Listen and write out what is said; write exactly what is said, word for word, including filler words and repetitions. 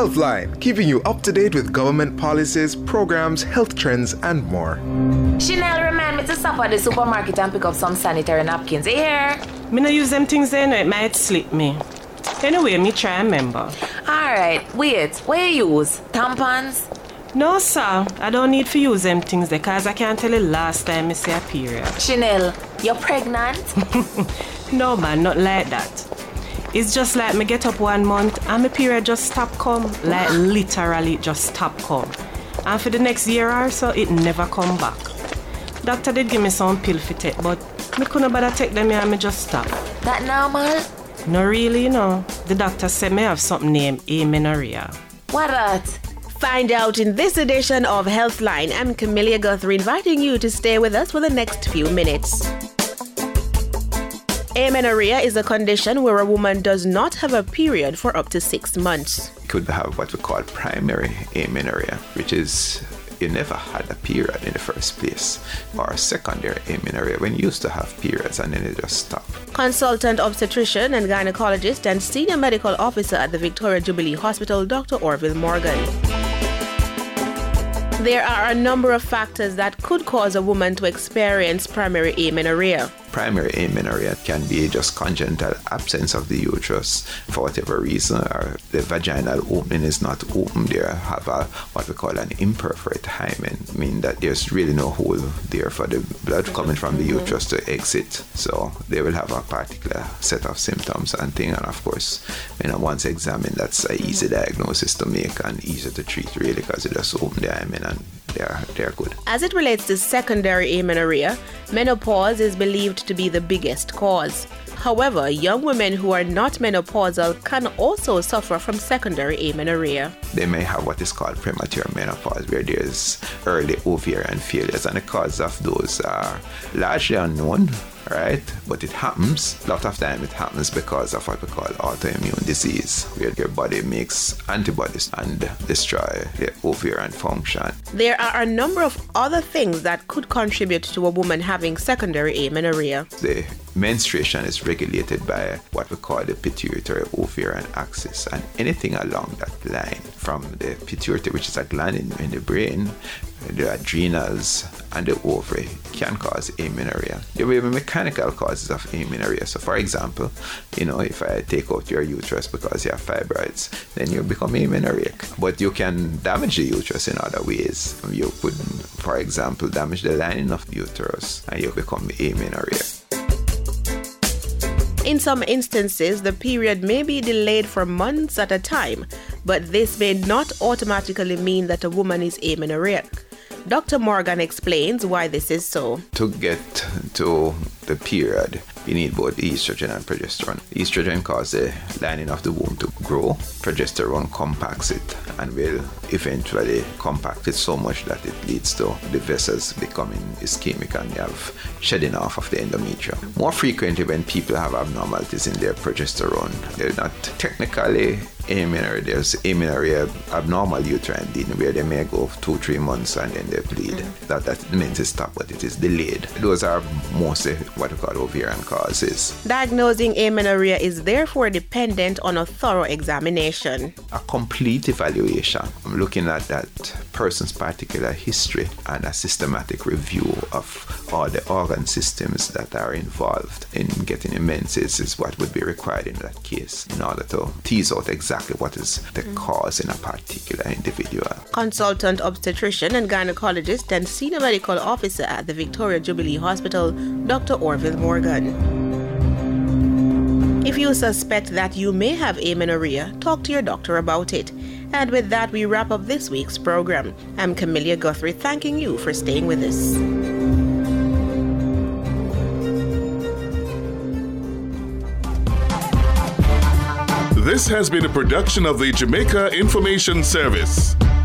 Healthline, keeping you up to date with government policies, programs, health trends, and more. Chanel, remind me to stop at the supermarket and pick up some sanitary napkins. You hear? Me no use them things there, no, it might slip me. Anyway, me try and remember. Alright, wait, what you use? Tampons? No, sir, I don't need to use them things there, cause I can't tell you last time I see a period. Chanel, you're pregnant? No, man, not like that. It's just like me get up one month and my period just stop come. Like literally just stop come. And for the next year or so, it never come back. Doctor did give me some pill for take, but me couldn't bother take them here and me just stop. That normal? No really, you know. The doctor said me have something named amenorrhea. What that? Find out in this edition of Healthline. I'm Camelia Guthrie, inviting you to stay with us for the next few minutes. Amenorrhea is a condition where a woman does not have a period for up to six months. You could have what we call primary amenorrhea, which is you never had a period in the first place, or secondary amenorrhea when you used to have periods and then it just stopped. Consultant obstetrician and gynecologist and senior medical officer at the Victoria Jubilee Hospital, Doctor Orville Morgan. There are a number of factors that could cause a woman to experience primary amenorrhea. Primary amenorrhea can be just congenital absence of the uterus for whatever reason, or the vaginal opening is not open there, have a, what we call an imperforate hymen, meaning that there's really no hole there for the blood coming from the uterus to exit. So they will have a particular set of symptoms and things, and of course, you know, once examined, that's an easy diagnosis to make and easy to treat really, because it just open the hymen and they're, they're good. As it relates to secondary amenorrhea, menopause is believed to be the biggest cause. However, young women who are not menopausal can also suffer from secondary amenorrhea. They may have what is called premature menopause, where there's early ovarian failures, and the causes of those are largely unknown, right? But it happens. A lot of time it happens because of what we call autoimmune disease, where your body makes antibodies and destroy the ovarian function. There are a number of other things that could contribute to a woman having secondary amenorrhea. The menstruation is regulated by what we call the pituitary ovarian axis, and anything along that line, from the pituitary, which is a gland in, in the brain, the adrenals, and the ovary, can cause amenorrhea. There will be mechanical causes of amenorrhea. So, for example, you know, if I take out your uterus because you have fibroids, then you become amenorrheic. But you can damage the uterus in other ways. You could, for example, damage the lining of the uterus, and you become amenorrheic. In some instances, the period may be delayed for months at a time, but this may not automatically mean that a woman is amenorrheic. Doctor Morgan explains why this is so. To get to the period, you need both estrogen and progesterone. Estrogen causes the lining of the womb to grow. Progesterone compacts it and will eventually compact it so much that it leads to the vessels becoming ischemic and you have shedding off of the endometrium. More frequently, when people have abnormalities in their progesterone, they're not technically amenorrhea. There's amenorrhea, abnormal uterine bleeding, where they may go two, three months and then they bleed. Mm. That, that means it's stopped, but it is delayed. Those are mostly what we call ovarian causes. Diagnosing amenorrhea is therefore dependent on a thorough examination. A complete evaluation, looking at that person's particular history and a systematic review of all the organ systems that are involved in getting menses is what would be required in that case in order to tease out exactly what is the cause in a particular individual. Consultant obstetrician and gynecologist and senior medical officer at the Victoria Jubilee Hospital, Doctor Orville Morgan. If you suspect that you may have amenorrhea, talk to your doctor about it. And with that, we wrap up this week's program. I'm Camelia Guthrie, thanking you for staying with us. This has been a production of the Jamaica Information Service.